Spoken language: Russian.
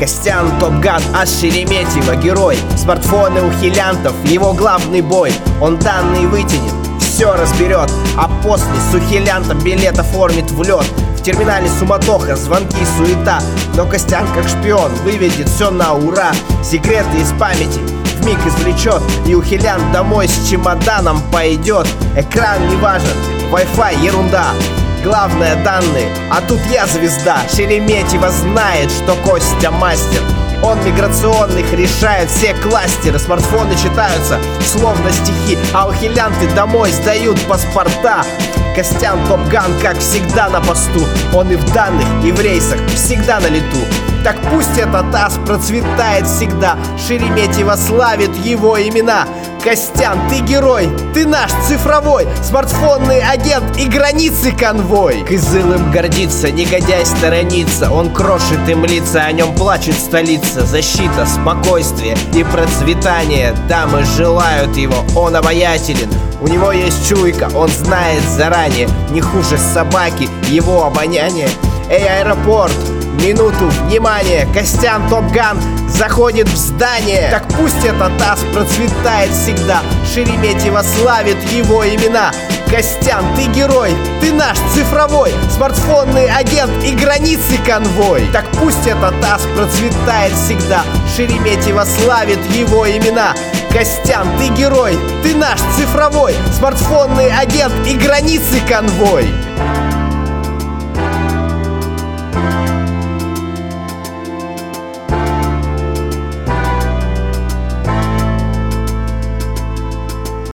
Костян Топган, аж Шереметьево герой. Смартфоны у хилянтов, его главный бой. Он данные вытянет, все разберет, а после с ухилянтом билет оформит в лед. В терминале суматоха, звонки, суета, но Костян как шпион выведет все на ура. Секреты из памяти вмиг извлечет, и ухилянт домой с чемоданом пойдет. Экран не важен, Wi-Fi ерунда, главное данные, а тут я звезда. Шереметьево знает, что Костя мастер. Он миграционных решает все кластеры. Смартфоны читаются словно стихи, а ухилянты домой сдают паспорта. Костян Топган, как всегда, на посту. Он и в данных, и в рейсах всегда на лету. Так пусть этот ас процветает всегда. Шереметьево славит его имена. Костян, ты герой, ты наш цифровой смартфонный агент и границы конвой. Кызылым гордится, негодяй сторонится. Он крошит им лица, о нем плачет столица. Защита, спокойствие и процветание. Дамы желают его, он обаятелен. У него есть чуйка, он знает заранее. Не хуже собаки его обоняние. Эй, аэропорт, минуту внимания. Костян Топган заходит в здание. Так пусть этот ас процветает всегда. Шереметьево славит его имена. Костян, ты герой, ты наш цифровой смартфонный агент и границы конвой. Так пусть этот ас процветает всегда. Шереметьево славит его имена. Костян, ты герой, ты наш цифровой смартфонный агент и границы конвой.